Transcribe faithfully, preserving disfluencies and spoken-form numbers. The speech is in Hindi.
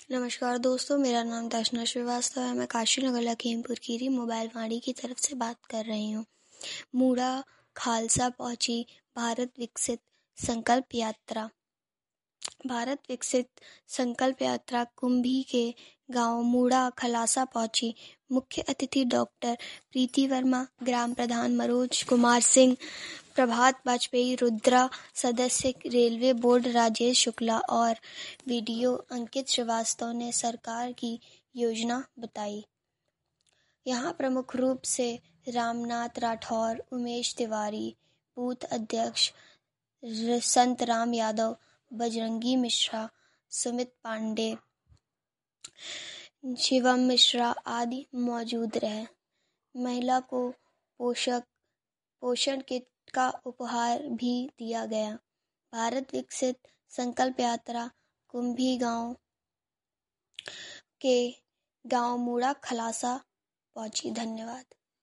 नमस्कार दोस्तों, मेरा नाम दर्शना श्रीवास्तव है। मैं काशी नगर लखीमपुर खीरी मोबाइल वाणी की तरफ से बात कर रही हूँ। मूड़ा खालसा पहुंची भारत विकसित संकल्प यात्रा। भारत विकसित संकल्प यात्रा कुंभी के गांव मूड़ा खलासा पहुंची। मुख्य अतिथि डॉक्टर प्रीति वर्मा, ग्राम प्रधान मनोज कुमार सिंह, प्रभात वाजपेयी, रुद्रा सदस्य रेलवे बोर्ड राजेश शुक्ला और वीडियो अंकित श्रीवास्तव ने सरकार की योजना बताई। यहाँ प्रमुख रूप से रामनाथ राठौर, उमेश तिवारी, बूथ अध्यक्ष संत राम यादव, बजरंगी मिश्रा, सुमित पांडे, शिवम मिश्रा आदि मौजूद रहे। महिला को पोषक पोषण किट का उपहार भी दिया गया। भारत विकसित संकल्प यात्रा कुंभी गांव के गांव मूड़ा खलासा पहुंची। धन्यवाद।